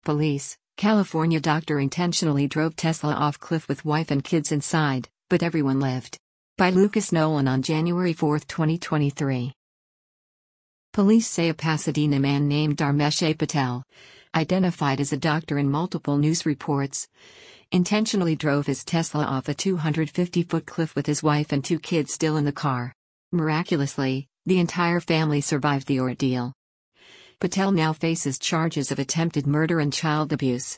Police: California doctor intentionally drove Tesla off cliff with wife and kids inside, but everyone lived. By Lucas Nolan on January 4, 2023. Police say a Pasadena man named Dharmesh A. Patel, identified as a doctor in multiple news reports, intentionally drove his Tesla off a 250-foot cliff with his wife and 2 kids still in the car. Miraculously, the entire family survived the ordeal. Patel now faces charges of attempted murder and child abuse.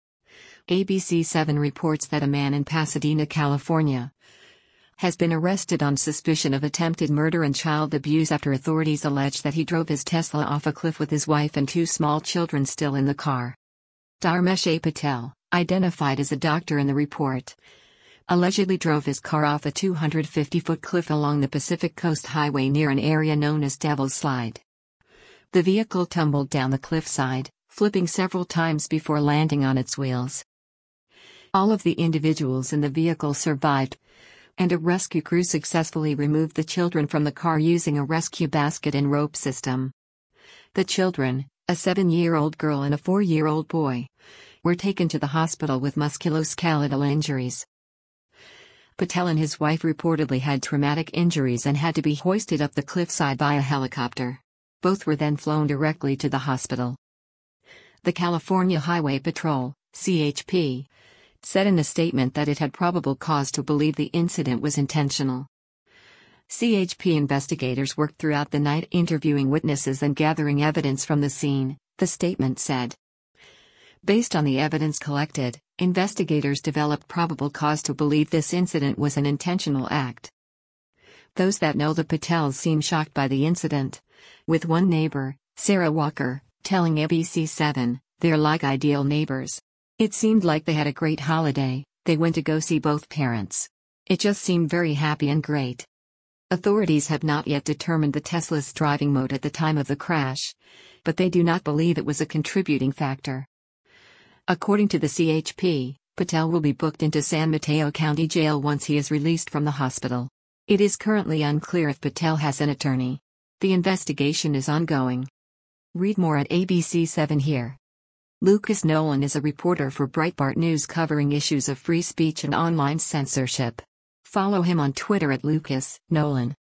ABC7 reports that a man in Pasadena, California, has been arrested on suspicion of attempted murder and child abuse after authorities allege that he drove his Tesla off a cliff with his wife and 2 small children still in the car. Dharmesh A. Patel, identified as a doctor in the report, allegedly drove his car off a 250-foot cliff along the Pacific Coast Highway near an area known as Devil's Slide. The vehicle tumbled down the cliffside, flipping several times before landing on its wheels. All of the individuals in the vehicle survived, and a rescue crew successfully removed the children from the car using a rescue basket and rope system. The children, a 7-year-old girl and a 4-year-old boy, were taken to the hospital with musculoskeletal injuries. Patel and his wife reportedly had traumatic injuries and had to be hoisted up the cliffside by a helicopter. Both were then flown directly to the hospital. The California Highway Patrol, CHP, said in a statement that it had probable cause to believe the incident was intentional. CHP investigators worked throughout the night interviewing witnesses and gathering evidence from the scene, the statement said. Based on the evidence collected, investigators developed probable cause to believe this incident was an intentional act. Those that know the Patels seem shocked by the incident, with one neighbor, Sarah Walker, telling ABC7, "They're like ideal neighbors. It seemed like they had a great holiday, they went to go see both parents. It just seemed very happy and great." Authorities have not yet determined the Tesla's driving mode at the time of the crash, but they do not believe it was a contributing factor. According to the CHP, Patel will be booked into San Mateo County Jail once he is released from the hospital. It is currently unclear if Patel has an attorney. The investigation is ongoing. Read more at ABC7 here. Lucas Nolan is a reporter for Breitbart News covering issues of free speech and online censorship. Follow him on Twitter at Lucas Nolan.